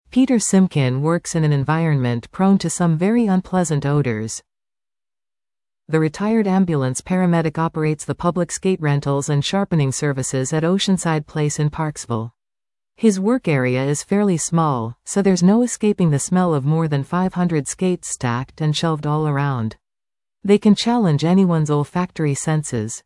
Peter Simkin works in an environment prone to some very unpleasant odors. The retired ambulance paramedic operates the public skate rentals and sharpening services at Oceanside Place in Parksville. His work area is fairly small, so there's no escaping the smell of more than 500 skates stacked and shelved all around. They can challenge anyone's olfactory senses.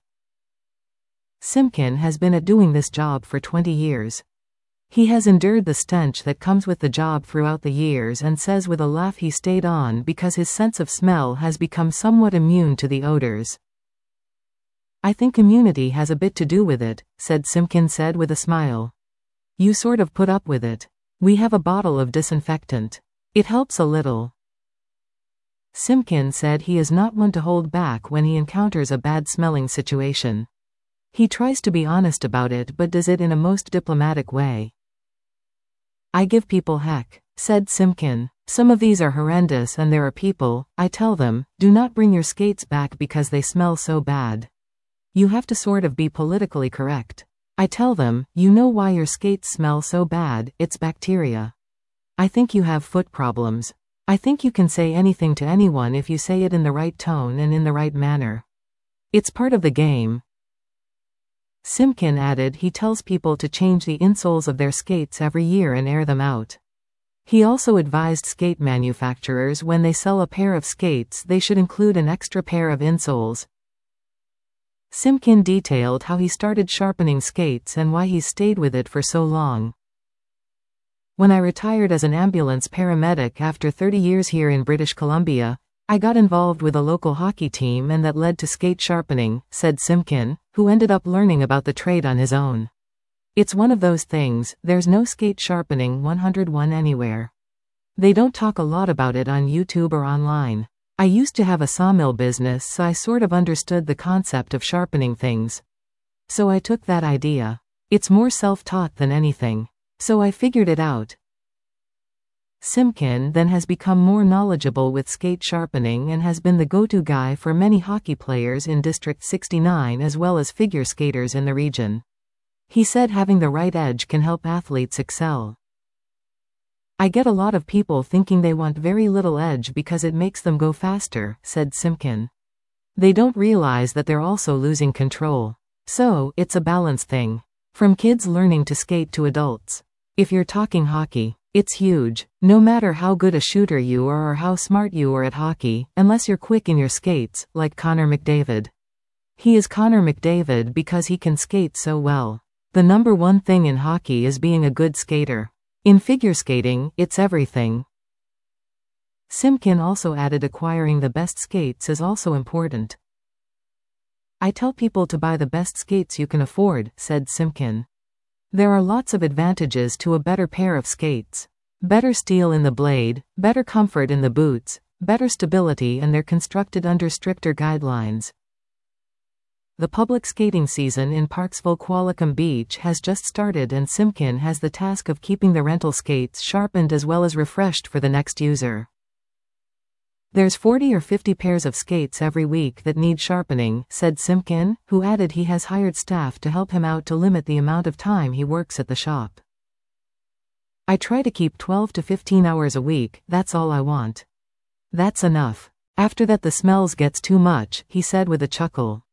Simkin has been at doing this job for 20 years. He has endured the stench that comes with the job throughout the years and says with a laugh he stayed on because his sense of smell has become somewhat immune to the odors. "I think immunity has a bit to do with it," Simkin said with a smile. "You sort of put up with it. We have a bottle of disinfectant. It helps a little." Simkin said he is not one to hold back when he encounters a bad-smelling situation. He tries to be honest about it but does it in a most diplomatic way. "I give people heck," said Simkin. "Some of these are horrendous and there are people, I tell them, do not bring your skates back because they smell so bad. You have to sort of be politically correct. I tell them, you know why your skates smell so bad, it's bacteria. I think you have foot problems. I think you can say anything to anyone if you say it in the right tone and in the right manner. It's part of the game." Simkin added he tells people to change the insoles of their skates every year and air them out. He also advised skate manufacturers when they sell a pair of skates they should include an extra pair of insoles. Simkin detailed how he started sharpening skates and why he's stayed with it for so long. "When I retired as an ambulance paramedic after 30 years here in British Columbia, I got involved with a local hockey team and that led to skate sharpening," said Simkin, who ended up learning about the trade on his own. "It's one of those things, there's no skate sharpening 101 anywhere. They don't talk a lot about it on YouTube or online. I used to have a sawmill business so I sort of understood the concept of sharpening things. So I took that idea. It's more self-taught than anything. So I figured it out." Simkin then has become more knowledgeable with skate sharpening and has been the go-to guy for many hockey players in District 69 as well as figure skaters in the region. He said having the right edge can help athletes excel. "I get a lot of people thinking they want very little edge because it makes them go faster," said Simkin. "They don't realize that they're also losing control. So, it's a balance thing. From kids learning to skate to adults. If you're talking hockey, it's huge. No matter how good a shooter you are or how smart you are at hockey, unless you're quick in your skates, like Connor McDavid. He is Connor McDavid because he can skate so well. The number one thing in hockey is being a good skater. In figure skating, it's everything." Simkin also added acquiring the best skates is also important. "I tell people to buy the best skates you can afford," said Simkin. "There are lots of advantages to a better pair of skates. Better steel in the blade, better comfort in the boots, better stability, and they're constructed under stricter guidelines." The public skating season in Parksville Qualicum Beach has just started and Simkin has the task of keeping the rental skates sharpened as well as refreshed for the next user. "There's 40 or 50 pairs of skates every week that need sharpening," said Simkin, who added he has hired staff to help him out to limit the amount of time he works at the shop. "I try to keep 12 to 15 hours a week, that's all I want. That's enough. After that the smells gets too much," he said with a chuckle.